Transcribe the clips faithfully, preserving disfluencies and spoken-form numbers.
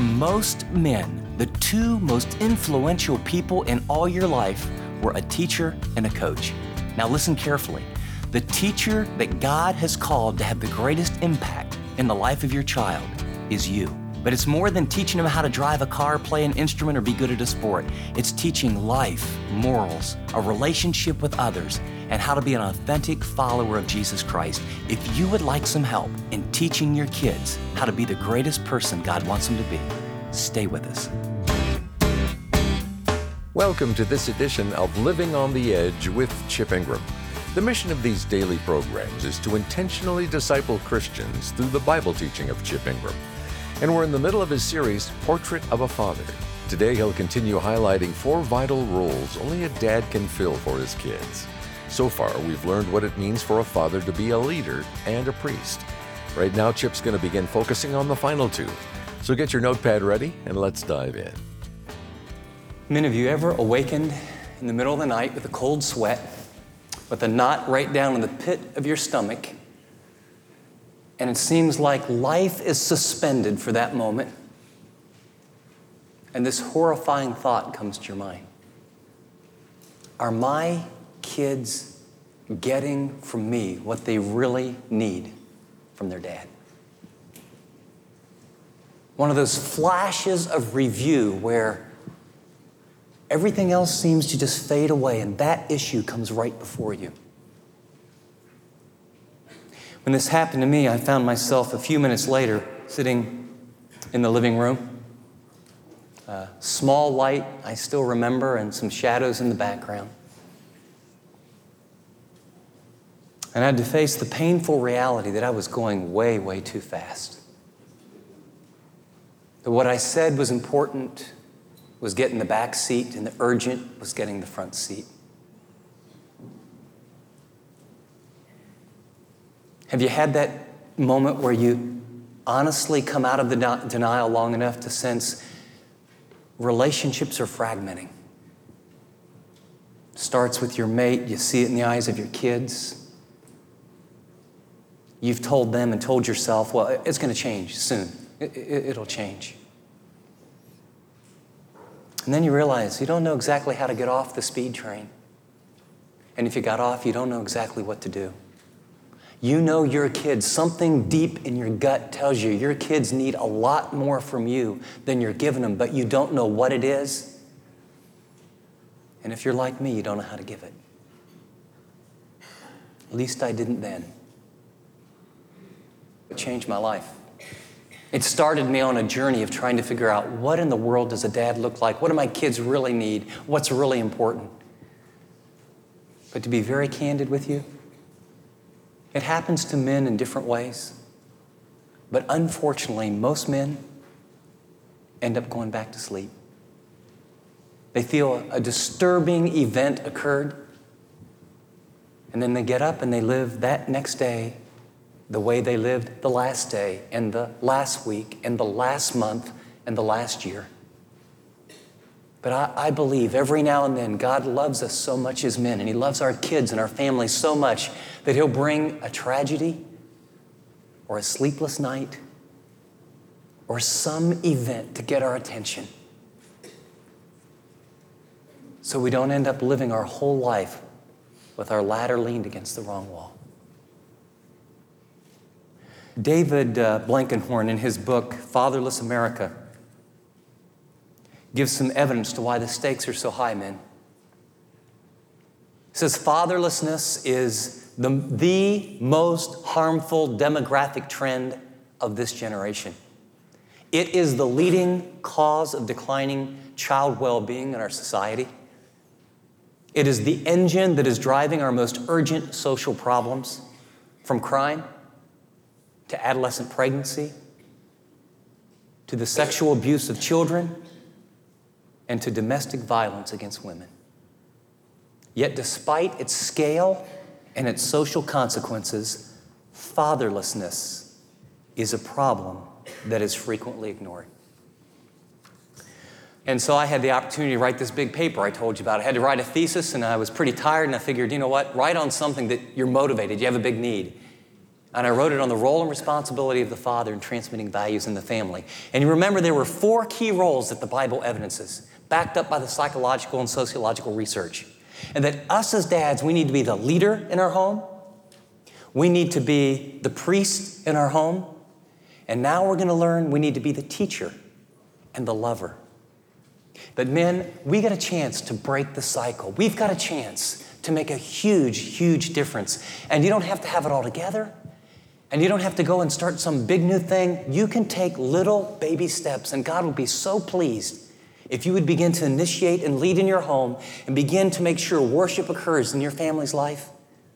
most men, the two most influential people in all your life were a teacher and a coach. Now listen carefully. The teacher that God has called to have the greatest impact in the life of your child is you. But it's more than teaching them how to drive a car, play an instrument, or be good at a sport. It's teaching life, morals, a relationship with others, and how to be an authentic follower of Jesus Christ. If you would like some help in teaching your kids how to be the greatest person God wants them to be, stay with us. Welcome to this edition of Living on the Edge with Chip Ingram. The mission of these daily programs is to intentionally disciple Christians through the Bible teaching of Chip Ingram. And we're in the middle of his series, Portrait of a Father. Today he'll continue highlighting four vital roles only a dad can fill for his kids. So far, we've learned what it means for a father to be a leader and a priest. Right now, Chip's going to begin focusing on the final two. So get your notepad ready and let's dive in. Many of you ever awakened in the middle of the night with a cold sweat, with a knot right down in the pit of your stomach, and it seems like life is suspended for that moment, and this horrifying thought comes to your mind. Are my kids getting from me what they really need from their dad? One of those flashes of review where everything else seems to just fade away, and that issue comes right before you. When this happened to me, I found myself a few minutes later sitting in the living room. A small light, I still remember, and some shadows in the background. And I had to face the painful reality that I was going way, way too fast. That what I said was important was getting the back seat, and the urgent was getting the front seat. Have you had that moment where you honestly come out of the de- denial long enough to sense relationships are fragmenting? Starts with your mate, you see it in the eyes of your kids. You've told them and told yourself, well, it's going to change soon. It, it, it'll change. And then you realize you don't know exactly how to get off the speed train. And if you got off, you don't know exactly what to do. You know your kids, something deep in your gut tells you your kids need a lot more from you than you're giving them, but you don't know what it is. And if you're like me, you don't know how to give it. At least I didn't then. It changed my life. It started me on a journey of trying to figure out what in the world does a dad look like? What do my kids really need? What's really important? But to be very candid with you, it happens to men in different ways. But unfortunately, most men end up going back to sleep. They feel a disturbing event occurred, and then they get up and they live that next day the way they lived the last day, and the last week, and the last month, and the last year. But I, I believe every now and then God loves us so much as men, and He loves our kids and our families so much that He'll bring a tragedy or a sleepless night or some event to get our attention, so we don't end up living our whole life with our ladder leaned against the wrong wall. David uh, Blankenhorn, in his book, Fatherless America, gives some evidence to why the stakes are so high, men. He says fatherlessness is the, the most harmful demographic trend of this generation. It is the leading cause of declining child well-being in our society. It is the engine that is driving our most urgent social problems, from crime to adolescent pregnancy, to the sexual abuse of children, and to domestic violence against women. Yet despite its scale and its social consequences, fatherlessness is a problem that is frequently ignored. And so I had the opportunity to write this big paper I told you about. I had to write a thesis, and I was pretty tired, and I figured, you know what, write on something that you're motivated, you have a big need. And I wrote it on the role and responsibility of the father in transmitting values in the family. And you remember there were four key roles that the Bible evidences, backed up by the psychological and sociological research. And that us as dads, we need to be the leader in our home. We need to be the priest in our home. And now we're going to learn we need to be the teacher and the lover. But men, we got a chance to break the cycle. We've got a chance to make a huge, huge difference. And you don't have to have it all together. And you don't have to go and start some big new thing. You can take little baby steps, and God will be so pleased if you would begin to initiate and lead in your home and begin to make sure worship occurs in your family's life.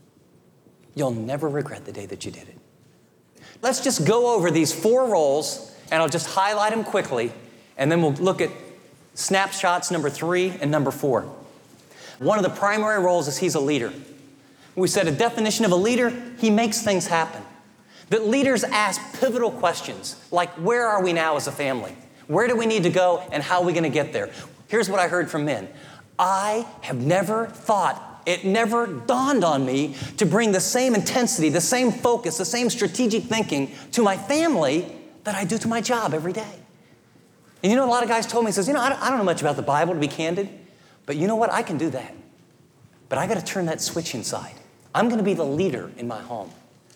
You'll never regret the day that you did it. Let's just go over these four roles, and I'll just highlight them quickly, and then we'll look at snapshots number three and number four. One of the primary roles is he's a leader. We said a definition of a leader, he makes things happen. That leaders ask pivotal questions, like where are we now as a family? Where do we need to go, and how are we going to get there? Here's what I heard from men. I have never thought, it never dawned on me to bring the same intensity, the same focus, the same strategic thinking to my family that I do to my job every day. And you know, a lot of guys told me, he says, you know, I don't, I don't know much about the Bible, to be candid, but you know what? I can do that. But I got to turn that switch inside. I'm going to be the leader in my home.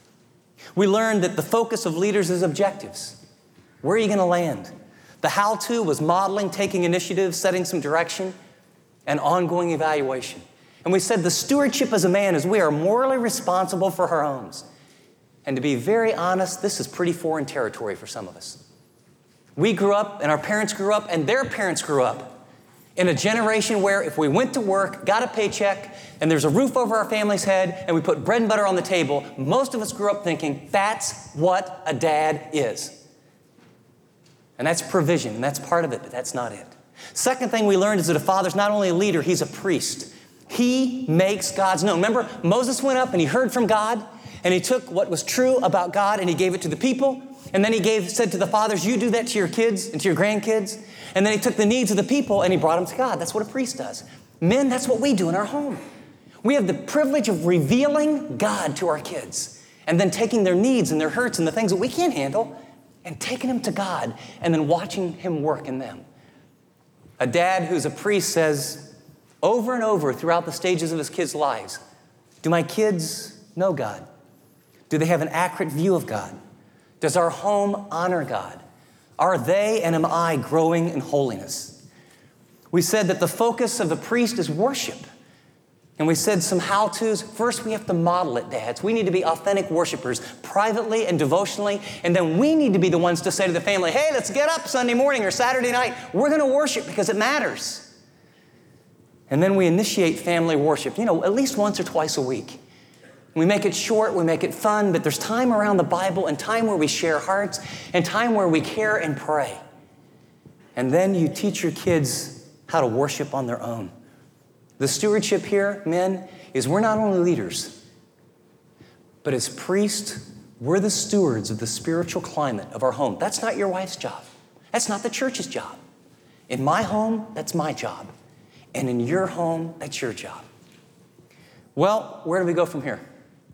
We learned that the focus of leaders is objectives. Where are you going to land? The how-to was modeling, taking initiative, setting some direction, and ongoing evaluation. And we said the stewardship as a man is we are morally responsible for our homes. And to be very honest, this is pretty foreign territory for some of us. We grew up, and our parents grew up, and their parents grew up in a generation where if we went to work, got a paycheck, and there's a roof over our family's head, and we put bread and butter on the table, most of us grew up thinking that's what a dad is. And that's provision, and that's part of it, but that's not it. Second thing we learned is that a father's not only a leader, he's a priest. He makes God's known. Remember, Moses went up and he heard from God, and he took what was true about God and he gave it to the people. And then he gave, said to the fathers, you do that to your kids and to your grandkids. And then he took the needs of the people and he brought them to God. That's what a priest does. Men, that's what we do in our home. We have the privilege of revealing God to our kids and then taking their needs and their hurts and the things that we can't handle and taking them to God and then watching him work in them. A dad who's a priest says over and over throughout the stages of his kids' lives, do my kids know God? Do they have an accurate view of God? Does our home honor God? Are they and am I growing in holiness? We said that the focus of the priest is worship. And we said some how-tos. First, we have to model it, dads. We need to be authentic worshipers, privately and devotionally. And then we need to be the ones to say to the family, hey, let's get up Sunday morning or Saturday night. We're going to worship because it matters. And then we initiate family worship, you know, at least once or twice a week. We make it short, we make it fun, but there's time around the Bible and time where we share hearts and time where we care and pray. And then you teach your kids how to worship on their own. The stewardship here, men, is we're not only leaders, but as priests, we're the stewards of the spiritual climate of our home. That's not your wife's job. That's not the church's job. In my home, that's my job. And in your home, that's your job. Well, where do we go from here?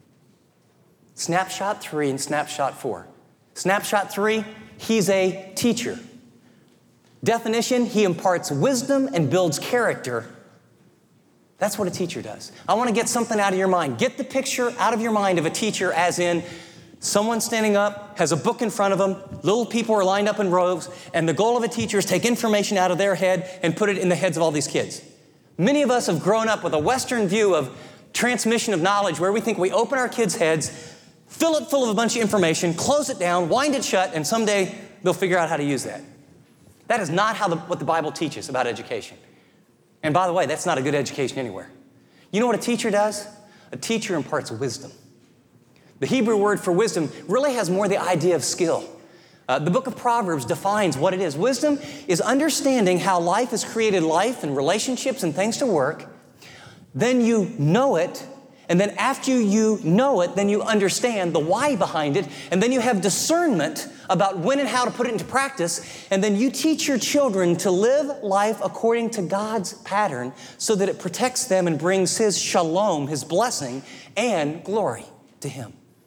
Snapshot three and snapshot four. Snapshot three, he's a teacher. Definition, he imparts wisdom and builds character. That's what a teacher does. I want to get something out of your mind. Get the picture out of your mind of a teacher as in someone standing up, has a book in front of them, little people are lined up in rows, and the goal of a teacher is take information out of their head and put it in the heads of all these kids. Many of us have grown up with a Western view of transmission of knowledge where we think we open our kids' heads, fill it full of a bunch of information, close it down, wind it shut, and someday they'll figure out how to use that. That is not how the, what the Bible teaches about education. And by the way, that's not a good education anywhere. You know what a teacher does? A teacher imparts wisdom. The Hebrew word for wisdom really has more the idea of skill. Uh, the book of Proverbs defines what it is. Wisdom is understanding how life has created life and relationships and things to work. Then you know it. And then after you know it, then you understand the why behind it. And then you have discernment about when and how to put it into practice. And then you teach your children to live life according to God's pattern so that it protects them and brings His shalom, His blessing, and glory to Him.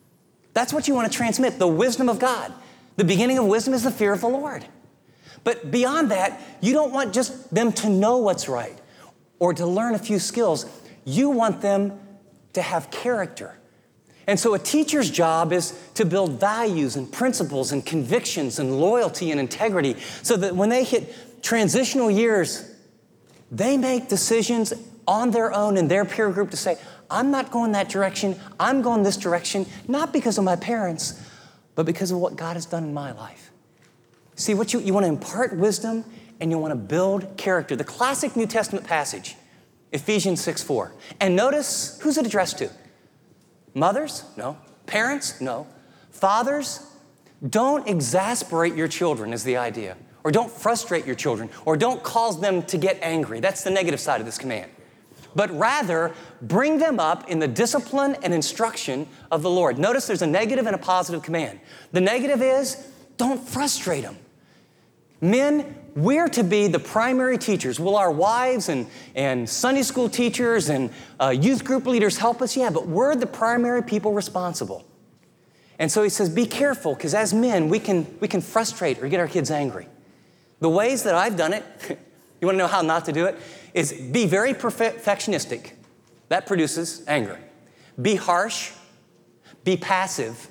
That's what you want to transmit, the wisdom of God. The beginning of wisdom is the fear of the Lord. But beyond that, you don't want just them to know what's right or to learn a few skills. You want them to have character. And so a teacher's job is to build values and principles and convictions and loyalty and integrity so that when they hit transitional years, they make decisions on their own in their peer group to say, I'm not going that direction, I'm going this direction, not because of my parents, but because of what God has done in my life. See, what you, you want to impart wisdom and you want to build character. The classic New Testament passage, Ephesians six four. And notice, who's it addressed to? Mothers? No. Parents? No. Fathers? Don't exasperate your children is the idea. Or don't frustrate your children. Or don't cause them to get angry. That's the negative side of this command. But rather, bring them up in the discipline and instruction of the Lord. Notice there's a negative and a positive command. The negative is, don't frustrate them. Men, we're to be the primary teachers. Will our wives and, and Sunday school teachers and uh, youth group leaders help us? Yeah, but we're the primary people responsible. And so he says, be careful, because as men, we can, we can frustrate or get our kids angry. The ways that I've done it, you want to know how not to do it, is be very perfectionistic. That produces anger. Be harsh, be passive,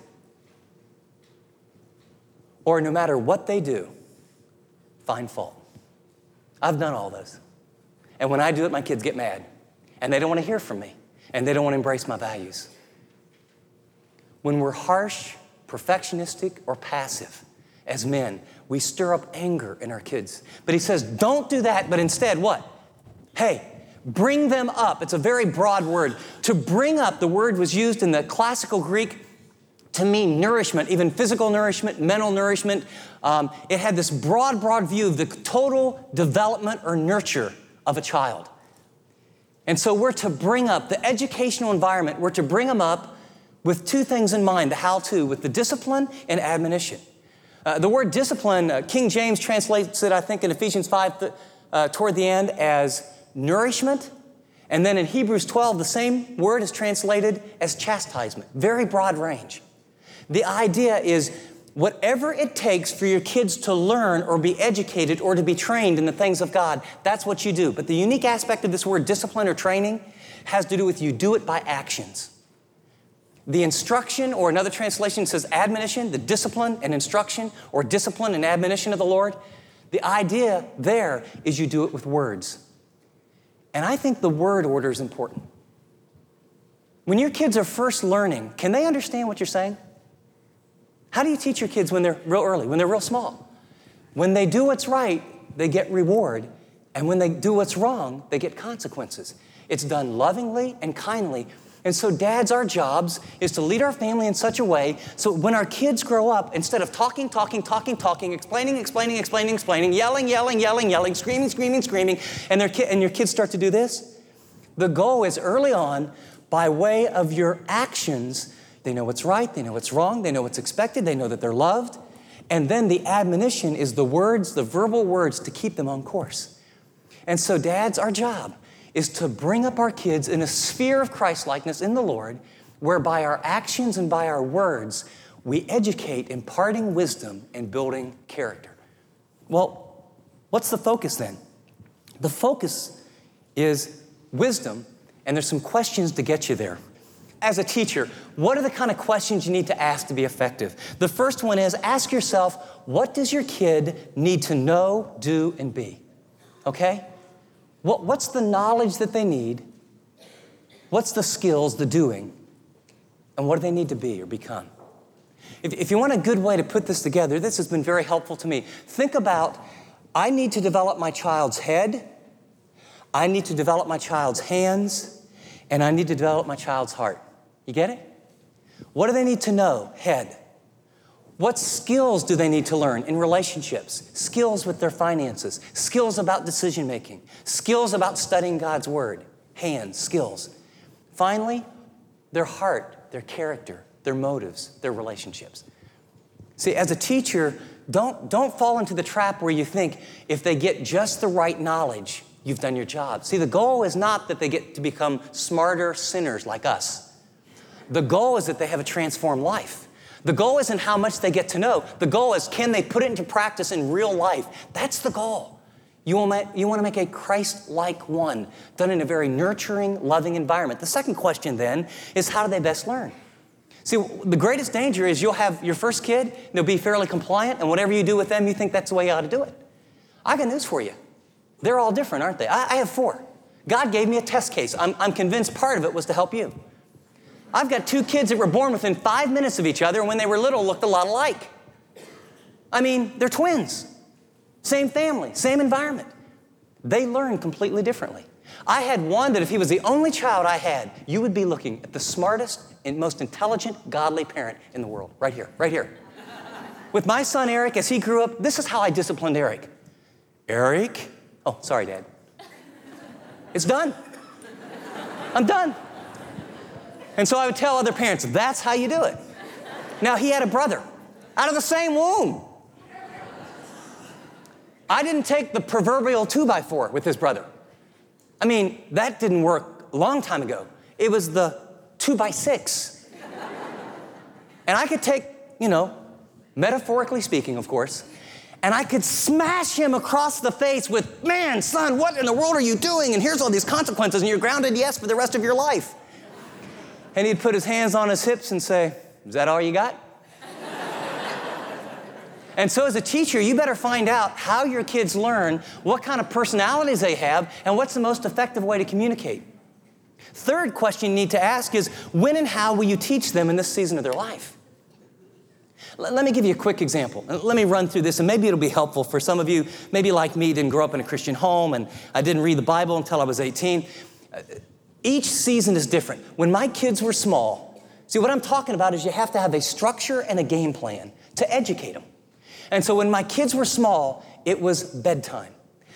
or no matter what they do, find fault. I've done all those. And when I do it, my kids get mad. And they don't want to hear from me. And they don't want to embrace my values. When we're harsh, perfectionistic, or passive, as men, we stir up anger in our kids. But he says, don't do that, but instead what? Hey, bring them up. It's a very broad word. To bring up, the word was used in the classical Greek to mean nourishment, even physical nourishment, mental nourishment. Um, it had this broad, broad view of the total development or nurture of a child. And so we're to bring up the educational environment, we're to bring them up with two things in mind, the how-to, with the discipline and admonition. Uh, the word discipline, uh, King James translates it, I think, in Ephesians five th- uh, toward the end as nourishment. And then in Hebrews twelve, the same word is translated as chastisement. Very broad range. The idea is whatever it takes for your kids to learn or be educated or to be trained in the things of God, that's what you do. But the unique aspect of this word discipline or training has to do with you do it by actions. The instruction, or another translation says admonition, the discipline and instruction, or discipline and admonition of the Lord. The idea there is you do it with words. And I think the word order is important. When your kids are first learning, can they understand what you're saying? How do you teach your kids when they're real early, when they're real small? When they do what's right, they get reward. And when they do what's wrong, they get consequences. It's done lovingly and kindly. And so dads, our jobs is to lead our family in such a way so when our kids grow up, instead of talking, talking, talking, talking, explaining, explaining, explaining, explaining, yelling, yelling, yelling, yelling, screaming, screaming, screaming, and, their ki- and your kids start to do this, the goal is early on, by way of your actions, they know what's right, they know what's wrong, they know what's expected, they know that they're loved, and then the admonition is the words, the verbal words to keep them on course. And so dads, our job is to bring up our kids in a sphere of Christ-likeness in the Lord, where by our actions and by our words, we educate, imparting wisdom and building character. Well, what's the focus then? The focus is wisdom, and there's some questions to get you there. As a teacher, what are the kind of questions you need to ask to be effective? The first one is, ask yourself, what does your kid need to know, do, and be? Okay? What, what's the knowledge that they need? What's the skills, the doing? And what do they need to be or become? If, if you want a good way to put this together, this has been very helpful to me. Think about, I need to develop my child's head, I need to develop my child's hands, and I need to develop my child's heart. You get it? What do they need to know? Head. What skills do they need to learn in relationships? Skills with their finances, skills about decision making, skills about studying God's word, hands, skills. Finally, their heart, their character, their motives, their relationships. See, as a teacher, don't, don't fall into the trap where you think if they get just the right knowledge, you've done your job. See, the goal is not that they get to become smarter sinners like us. The goal is that they have a transformed life. The goal isn't how much they get to know. The goal is, can they put it into practice in real life? That's the goal. You want to, you want to make a Christ-like one, done in a very nurturing, loving environment. The second question then is, how do they best learn? See, the greatest danger is you'll have your first kid, they'll be fairly compliant, and whatever you do with them, you think that's the way you ought to do it. I got news for you. They're all different, aren't they? I, I have four. God gave me a test case. I'm, I'm convinced part of it was to help you. I've got two kids that were born within five minutes of each other, and when they were little, looked a lot alike. I mean, they're twins. Same family, same environment. They learn completely differently. I had one that if he was the only child I had, you would be looking at the smartest and most intelligent, godly parent in the world. Right here, right here. With my son, Eric, as he grew up, this is how I disciplined Eric. Eric, oh, sorry, Dad. It's done. I'm done. And so I would tell other parents, that's how you do it. Now, he had a brother out of the same womb. I didn't take the proverbial two by four with his brother. I mean, that didn't work a long time ago. It was the two by six. And I could take, you know, metaphorically speaking, of course, and I could smash him across the face with, man, son, what in the world are you doing? And here's all these consequences, and you're grounded, yes, for the rest of your life. And he'd put his hands on his hips and say, is that all you got? And so as a teacher, you better find out how your kids learn, what kind of personalities they have, and what's the most effective way to communicate. Third question you need to ask is, when and how will you teach them in this season of their life? L- let me give you a quick example. Let me run through this, and maybe it'll be helpful for some of you, maybe like me, didn't grow up in a Christian home, and I didn't read the Bible until I was eighteen. Each season is different. When my kids were small, see, what I'm talking about is you have to have a structure and a game plan to educate them. And so when my kids were small, it was bedtime.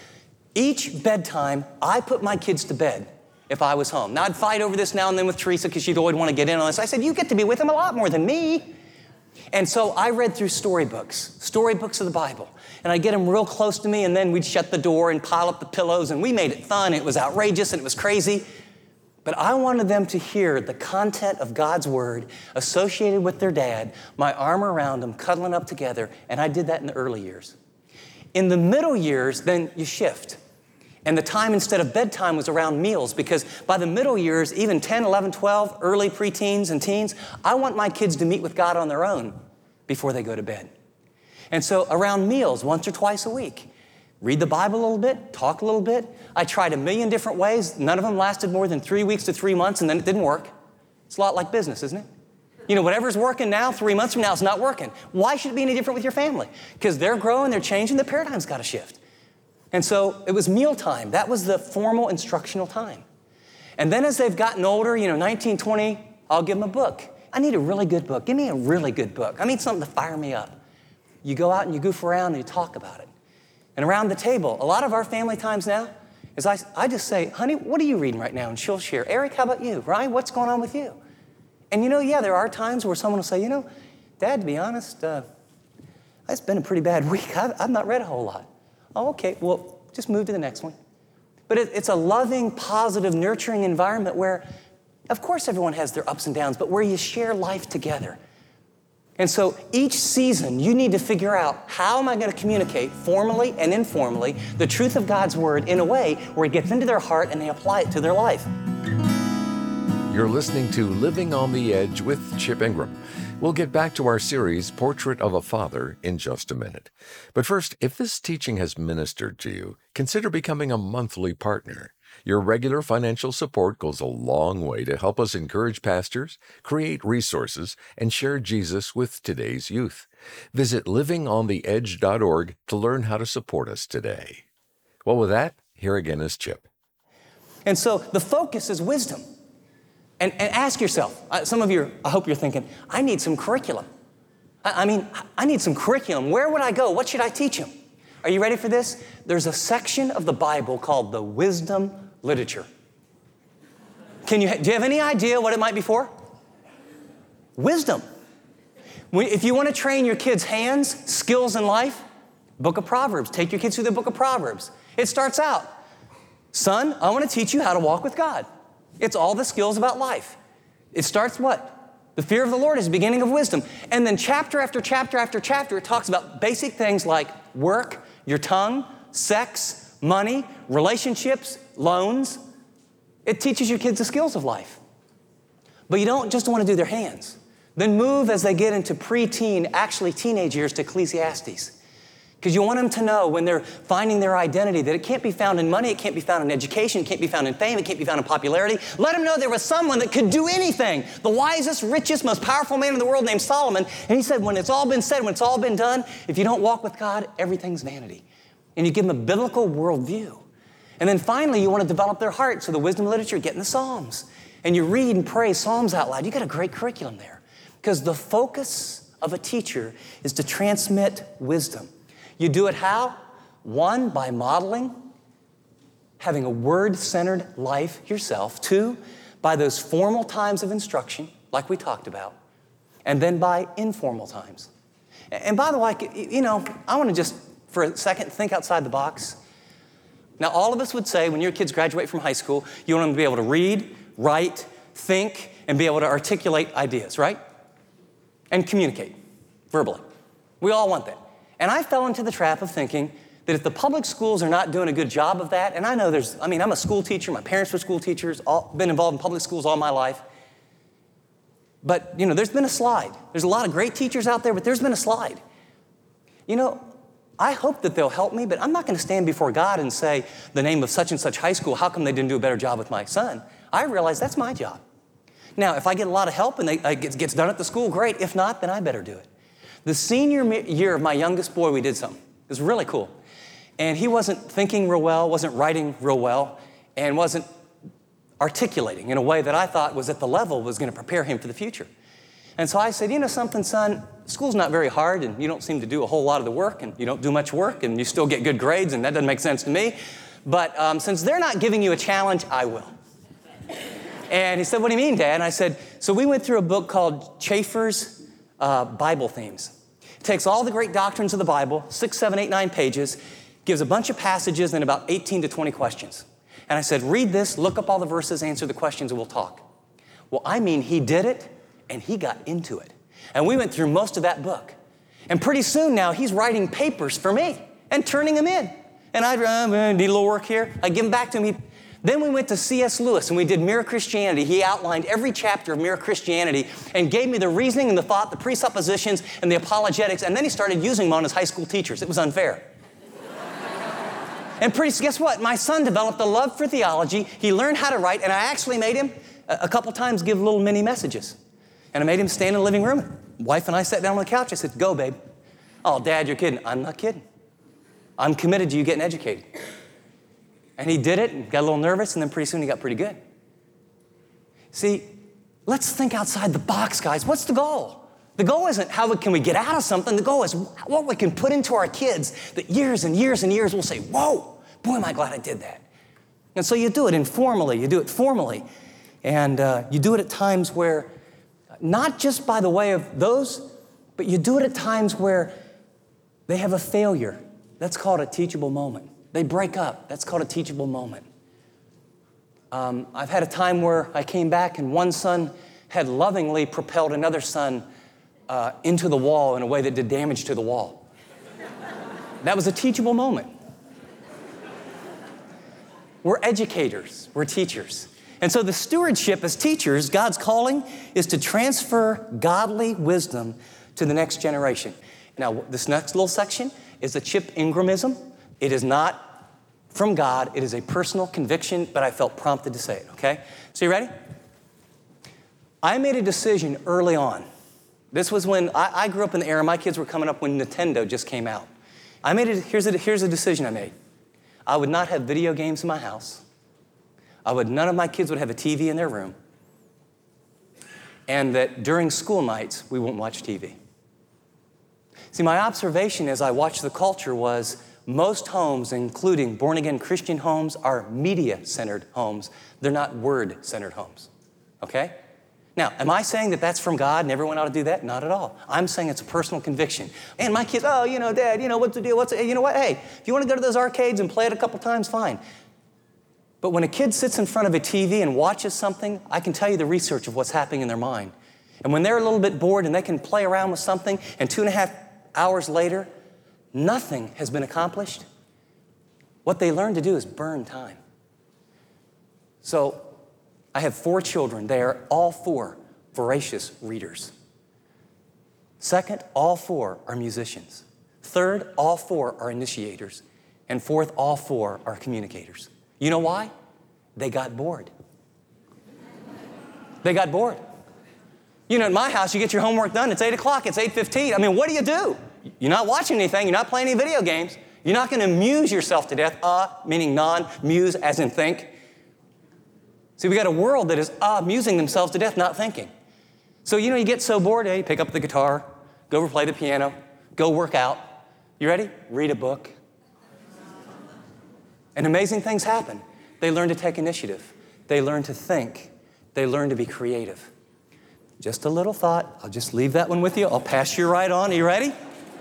Each bedtime, I put my kids to bed if I was home. Now, I'd fight over this now and then with Teresa because she'd always want to get in on this. I said, you get to be with them a lot more than me. And so I read through storybooks, storybooks of the Bible. And I'd get them real close to me, and then we'd shut the door and pile up the pillows, and we made it fun. It was outrageous, and it was crazy. But I wanted them to hear the content of God's Word associated with their dad, my arm around them, cuddling up together, and I did that in the early years. In the middle years, then you shift. And the time instead of bedtime was around meals, because by the middle years, even ten, eleven, twelve, early preteens and teens, I want my kids to meet with God on their own before they go to bed. And so around meals, once or twice a week, read the Bible a little bit, talk a little bit. I tried a million different ways. None of them lasted more than three weeks to three months, and then it didn't work. It's a lot like business, isn't it? You know, whatever's working now, three months from now, it's not working. Why should it be any different with your family? Because they're growing, they're changing, the paradigm's got to shift. And so it was mealtime. That was the formal instructional time. And then as they've gotten older, you know, nineteen, twenty, I'll give them a book. I need a really good book. Give me a really good book. I need something to fire me up. You go out and you goof around and you talk about it. And around the table, a lot of our family times now is I, I just say, honey, what are you reading right now? And she'll share. Eric, how about you? Ryan, what's going on with you? And you know, yeah, there are times where someone will say, you know, Dad, to be honest, uh, it's been a pretty bad week. I've, I've not read a whole lot. Oh, okay, well, just move to the next one. But it, it's a loving, positive, nurturing environment where, of course, everyone has their ups and downs, but where you share life together. And so each season, you need to figure out, how am I going to communicate formally and informally the truth of God's Word in a way where it gets into their heart and they apply it to their life. You're listening to Living on the Edge with Chip Ingram. We'll get back to our series, Portrait of a Father, in just a minute. But first, if this teaching has ministered to you, consider becoming a monthly partner. Your regular financial support goes a long way to help us encourage pastors, create resources, and share Jesus with today's youth. Visit living on the edge dot org to learn how to support us today. Well, with that, here again is Chip. And so the focus is wisdom. And, and ask yourself, uh, some of you, I hope you're thinking, I need some curriculum. I, I mean, I need some curriculum. Where would I go? What should I teach them? Are you ready for this? There's a section of the Bible called the wisdom literature. Can you, do you have any idea what it might be for? Wisdom. If you want to train your kids' hands, skills in life, Book of Proverbs. Take your kids through the Book of Proverbs. It starts out, son, I want to teach you how to walk with God. It's all the skills about life. It starts what? The fear of the Lord is the beginning of wisdom. And then chapter after chapter after chapter, it talks about basic things like work, your tongue, sex, money, relationships, loans. It teaches your kids the skills of life. But you don't just want to do their hands. Then move as they get into preteen, actually teenage years, to Ecclesiastes. Because you want them to know when they're finding their identity that it can't be found in money, it can't be found in education, it can't be found in fame, it can't be found in popularity. Let them know there was someone that could do anything. The wisest, richest, most powerful man in the world named Solomon. And he said, when it's all been said, when it's all been done, if you don't walk with God, everything's vanity. And you give them a biblical worldview. And then finally, you want to develop their heart. So the wisdom literature, get in the Psalms. And you read and pray Psalms out loud. You got a great curriculum there. Because the focus of a teacher is to transmit wisdom. You do it how? One, by modeling, having a word-centered life yourself. Two, by those formal times of instruction, like we talked about. And then by informal times. And by the way, you know, I want to just, for a second, think outside the box. Now, all of us would say when your kids graduate from high school, you want them to be able to read, write, think, and be able to articulate ideas, right? And communicate verbally. We all want that. And I fell into the trap of thinking that if the public schools are not doing a good job of that, and I know there's, I mean, I'm a school teacher, my parents were school teachers, all, been involved in public schools all my life. But, you know, there's been a slide. There's a lot of great teachers out there, but there's been a slide. You know, I hope that they'll help me, but I'm not going to stand before God and say the name of such and such high school, how come they didn't do a better job with my son? I realize that's my job. Now, if I get a lot of help and they, it gets, gets done at the school, great. If not, then I better do it. The senior year of my youngest boy, we did something. It was really cool. And he wasn't thinking real well, wasn't writing real well, and wasn't articulating in a way that I thought was at the level was going to prepare him for the future. And so I said, you know something, son, school's not very hard, and you don't seem to do a whole lot of the work, and you don't do much work, and you still get good grades, and that doesn't make sense to me. But um, since they're not giving you a challenge, I will. And he said, what do you mean, Dad? And I said, so we went through a book called Chafer's uh, Bible Themes. It takes all the great doctrines of the Bible, six, seven, eight, nine pages, gives a bunch of passages and about eighteen to twenty questions. And I said, read this, look up all the verses, answer the questions, and we'll talk. Well, I mean, he did it, and he got into it. And we went through most of that book. And pretty soon now, he's writing papers for me and turning them in. And I'd uh, need a little work here. I'd give them back to him. He'd, Then we went to C S Lewis and we did Mere Christianity. He outlined every chapter of Mere Christianity and gave me the reasoning and the thought, the presuppositions and the apologetics, and then he started using them on his high school teachers. It was unfair. And pretty, guess what? My son developed a love for theology. He learned how to write, and I actually made him a, a couple times give little mini messages. And I made him stand in the living room. Wife and I sat down on the couch. I said, go, babe. Oh, Dad, you're kidding. I'm not kidding. I'm committed to you getting educated. And he did it and got a little nervous, and then pretty soon he got pretty good. See, let's think outside the box, guys. What's the goal? The goal isn't how can we get out of something. The goal is what we can put into our kids that years and years and years will say, whoa, boy, am I glad I did that. And so you do it informally. You do it formally. And uh, you do it at times where, not just by the way of those, but you do it at times where they have a failure. That's called a teachable moment. They break up. That's called a teachable moment. Um, I've had a time where I came back and one son had lovingly propelled another son uh, into the wall in a way that did damage to the wall. That was a teachable moment. We're educators. We're teachers. And so the stewardship as teachers, God's calling, is to transfer godly wisdom to the next generation. Now, this next little section is the Chip Ingramism. It is not from God. It is a personal conviction, but I felt prompted to say it, okay? So you ready? I made a decision early on. This was when I, I grew up in the era, my kids were coming up when Nintendo just came out. I made it, here's a, here's a decision I made. I would not have video games in my house. I would, none of my kids would have a T V in their room. And that during school nights, we wouldn't watch T V. See, my observation as I watched the culture was most homes, including born-again Christian homes, are media-centered homes. They're not word-centered homes, okay? Now, am I saying that that's from God and everyone ought to do that? Not at all. I'm saying it's a personal conviction. And my kids, oh, you know, Dad, you know, what's the deal? What's the, you know what? Hey, if you want to go to those arcades and play it a couple times, fine. But when a kid sits in front of a T V and watches something, I can tell you the research of what's happening in their mind. And when they're a little bit bored and they can play around with something, and two and a half hours later, nothing has been accomplished, what they learn to do is burn time. So I have four children. They are all four voracious readers. Second, all four are musicians. Third, all four are initiators. And fourth, all four are communicators. You know why? They got bored. They got bored. You know, in my house, you get your homework done. It's eight o'clock. It's eight fifteen. I mean, what do you do? You're not watching anything. You're not playing any video games. You're not going to amuse yourself to death. Uh, meaning non-muse as in think. See, we got a world that is uh, amusing themselves to death, not thinking. So, you know, you get so bored, eh? You pick up the guitar, go over play the piano, go work out. You ready? Read a book. And amazing things happen. They learn to take initiative. They learn to think. They learn to be creative. Just a little thought. I'll just leave that one with you. I'll pass you right on. Are you ready?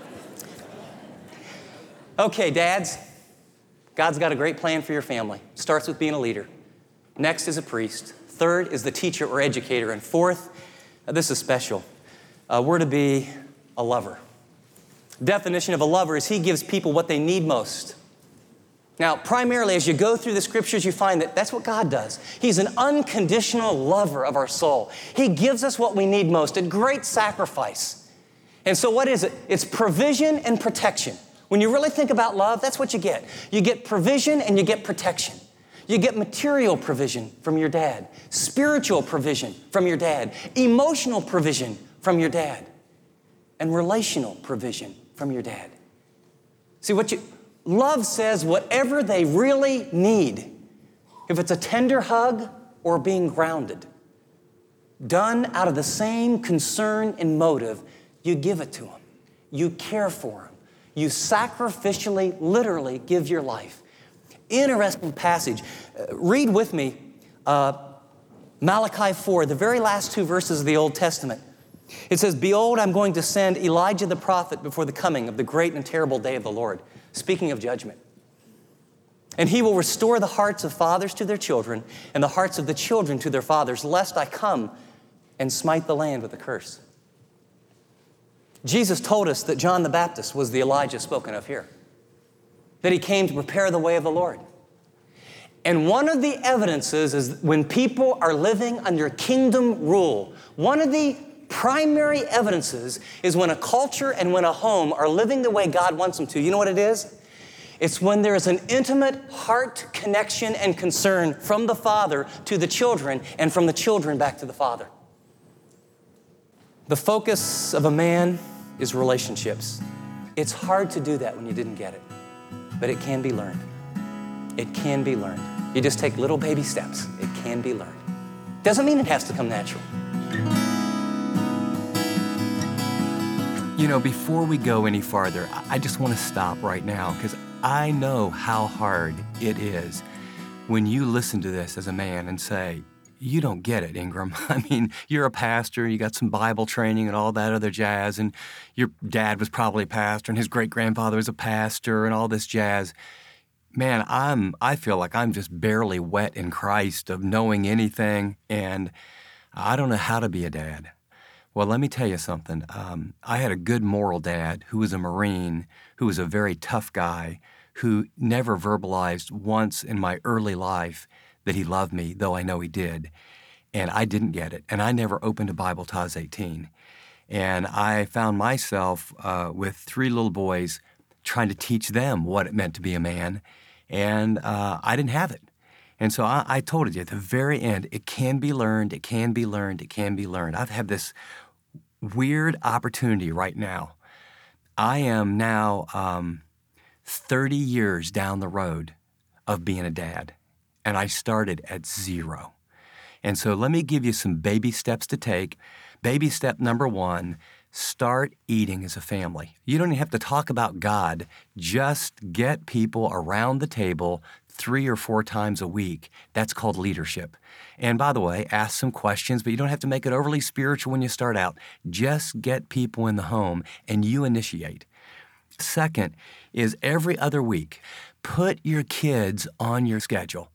Okay, dads. God's got a great plan for your family. Starts with being a leader. Next is a priest. Third is the teacher or educator. And fourth, uh, this is special. Uh, we're to be a lover. Definition of a lover is he gives people what they need most. Now, primarily, as you go through the scriptures, you find that that's what God does. He's an unconditional lover of our soul. He gives us what we need most at great sacrifice. And so what is it? It's provision and protection. When you really think about love, that's what you get. You get provision and you get protection. You get material provision from your dad, spiritual provision from your dad, emotional provision from your dad, and relational provision from your dad. See, what you... Love says whatever they really need, if it's a tender hug or being grounded, done out of the same concern and motive, you give it to them. You care for them. You sacrificially, literally give your life. Interesting passage. Uh, read with me uh, Malachi four, the very last two verses of the Old Testament. It says, "Behold, I'm going to send Elijah the prophet before the coming of the great and terrible day of the Lord." Speaking of judgment. "And he will restore the hearts of fathers to their children and the hearts of the children to their fathers, lest I come and smite the land with a curse." Jesus told us that John the Baptist was the Elijah spoken of here, that he came to prepare the way of the Lord. And one of the evidences is when people are living under kingdom rule, one of the primary evidences is when a culture and when a home are living the way God wants them to. You know what it is? It's when there is an intimate heart connection and concern from the father to the children and from the children back to the father. The focus of a man is relationships. It's hard to do that when you didn't get it, but it can be learned. It can be learned. You just take little baby steps. It can be learned. Doesn't mean it has to come natural. You know, before we go any farther, I just want to stop right now because I know how hard it is when you listen to this as a man and say, you don't get it, Ingram. I mean, you're a pastor, you got some Bible training and all that other jazz, and your dad was probably a pastor, and his great-grandfather was a pastor, and all this jazz. Man, I'm, I feel like I'm just barely wet in Christ of knowing anything, and I don't know how to be a dad. Well, let me tell you something. Um, I had a good moral dad who was a Marine, who was a very tough guy, who never verbalized once in my early life that he loved me, though I know he did. And I didn't get it. And I never opened a Bible till I was eighteen. And I found myself uh, with three little boys trying to teach them what it meant to be a man. And uh, I didn't have it. And so I, I told you at the very end, it can be learned, it can be learned, it can be learned. I've had this weird opportunity right now. I am now um, thirty years down the road of being a dad, and I started at zero. And so let me give you some baby steps to take. Baby step number one, start eating as a family. You don't even have to talk about God. Just get people around the table three or four times a week. That's called leadership. And by the way, ask some questions, but you don't have to make it overly spiritual when you start out. Just get people in the home and you initiate. Second is every other week, put your kids on your schedule.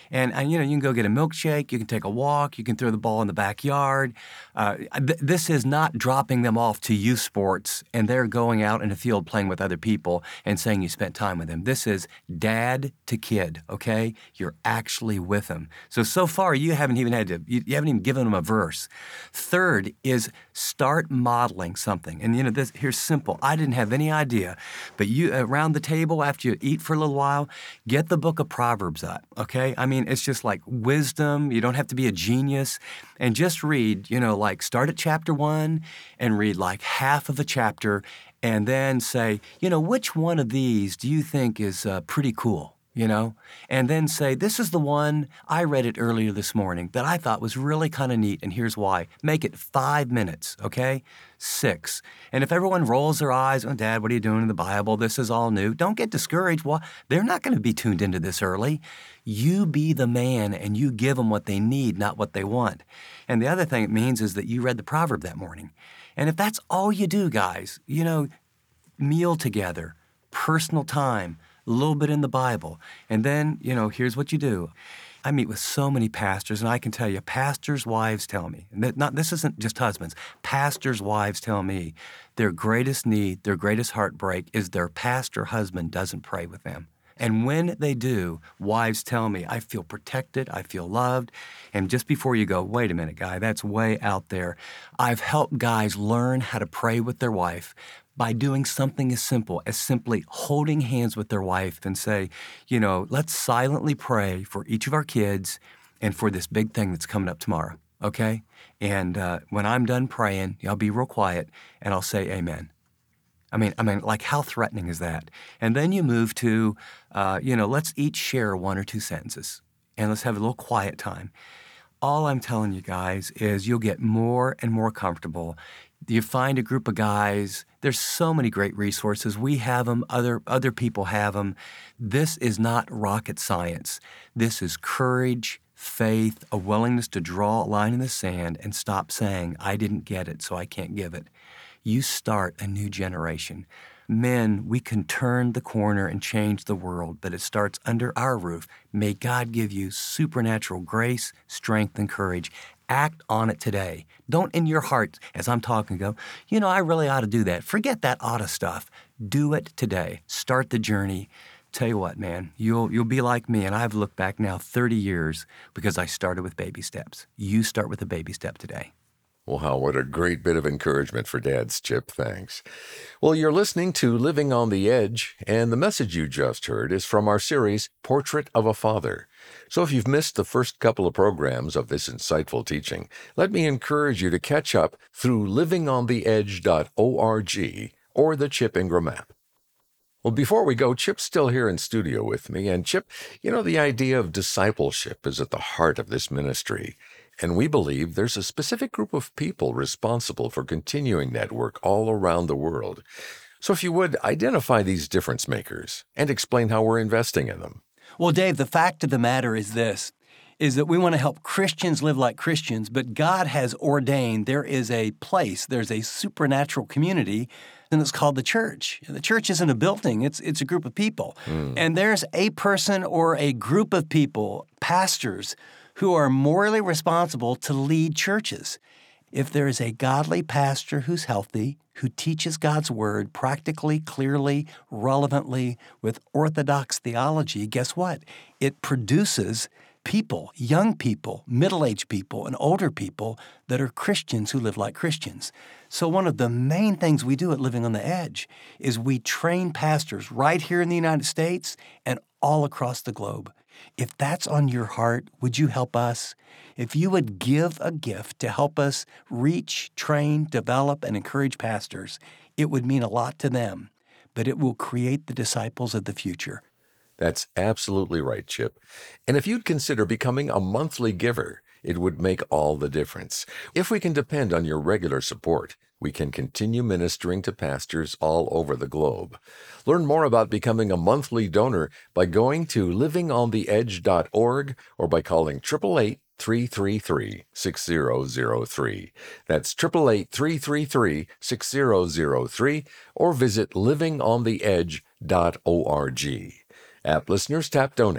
And, and, you know, you can go get a milkshake, you can take a walk, you can throw the ball in the backyard. Uh, th- this is not dropping them off to youth sports and they're going out in the field playing with other people and saying you spent time with them. This is dad to kid, okay? You're actually with them. So, so far, you haven't even had to, you, you haven't even given them a verse. Third is start modeling something. And, you know, this here's simple. I didn't have any idea, but you, around the table after you eat for a little while, get the book of Proverbs up, okay? I mean, it's just like wisdom. You don't have to be a genius. And just read, you know, like start at chapter one and read like half of a chapter and then say, you know, which one of these do you think is uh, pretty cool? You know, and then say, this is the one, I read it earlier this morning that I thought was really kind of neat, and here's why. Make it five minutes, okay? Six. And if everyone rolls their eyes, oh, Dad, what are you doing in the Bible? This is all new. Don't get discouraged. Well, they're not going to be tuned into this early. You be the man, and you give them what they need, not what they want. And the other thing it means is that you read the proverb that morning. And if that's all you do, guys, you know, meal together, personal time, a little bit in the Bible. And then, you know, here's what you do. I meet with so many pastors, and I can tell you, pastors' wives tell me, and that not, this isn't just husbands, pastors' wives tell me their greatest need, their greatest heartbreak is their pastor husband doesn't pray with them. And when they do, wives tell me, I feel protected, I feel loved. And just before you go, wait a minute, guy, that's way out there. I've helped guys learn how to pray with their wife by doing something as simple as simply holding hands with their wife and say, you know, let's silently pray for each of our kids and for this big thing that's coming up tomorrow, okay? And uh, when I'm done praying, I'll be real quiet and I'll say amen. I mean, I mean, like how threatening is that? And then you move to, uh, you know, let's each share one or two sentences and let's have a little quiet time. All I'm telling you guys is you'll get more and more comfortable. You find a group of guys. There's so many great resources. We have them. Other other people have them. This is not rocket science. This is courage, faith, a willingness to draw a line in the sand and stop saying, I didn't get it, so I can't give it. You start a new generation. Men, we can turn the corner and change the world, but it starts under our roof. May God give you supernatural grace, strength, and courage. Act on it today. Don't in your heart, as I'm talking, go, you know, I really ought to do that. Forget that oughta stuff. Do it today. Start the journey. Tell you what, man, you'll you'll be like me, and I've looked back now thirty years because I started with baby steps. You start with a baby step today. Wow, what a great bit of encouragement for dads, Chip. Thanks. Well, you're listening to Living on the Edge, and the message you just heard is from our series, Portrait of a Father. So if you've missed the first couple of programs of this insightful teaching, let me encourage you to catch up through living on the edge dot org or the Chip Ingram app. Well, before we go, Chip's still here in studio with me, and Chip, you know, the idea of discipleship is at the heart of this ministry. And we believe there's a specific group of people responsible for continuing that work all around the world. So if you would, identify these difference makers and explain how we're investing in them. Well, Dave, the fact of the matter is this, is that we want to help Christians live like Christians, but God has ordained there is a place, there's a supernatural community, and it's called the church. The church isn't a building, it's it's a group of people. Mm. And there's a person or a group of people, pastors, who are morally responsible to lead churches. If there is a godly pastor who's healthy, who teaches God's word practically, clearly, relevantly, with orthodox theology, guess what? It produces people, young people, middle-aged people, and older people that are Christians who live like Christians. So one of the main things we do at Living on the Edge is we train pastors right here in the United States and all across the globe. If that's on your heart, would you help us? If you would give a gift to help us reach, train, develop, and encourage pastors, it would mean a lot to them, but it will create the disciples of the future. That's absolutely right, Chip. And if you'd consider becoming a monthly giver, it would make all the difference. If we can depend on your regular support, we can continue ministering to pastors all over the globe. Learn more about becoming a monthly donor by going to living on the edge dot org or by calling eight eight eight, three three three, six zero zero three. That's eight eight eight, three three three, six zero zero three or visit living on the edge dot org. App listeners, tap Donate.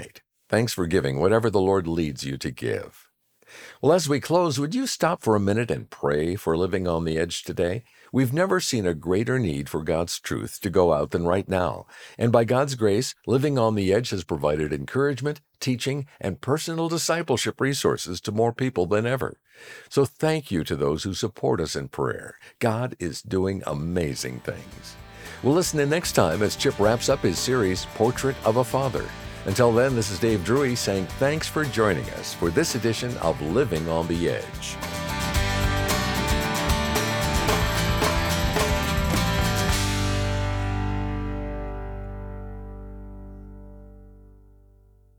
Thanks for giving whatever the Lord leads you to give. Well, as we close, would you stop for a minute and pray for Living on the Edge today? We've never seen a greater need for God's truth to go out than right now. And by God's grace, Living on the Edge has provided encouragement, teaching, and personal discipleship resources to more people than ever. So thank you to those who support us in prayer. God is doing amazing things. We'll listen in next time as Chip wraps up his series, Portrait of a Father. Until then, this is Dave Drury saying thanks for joining us for this edition of Living on the Edge.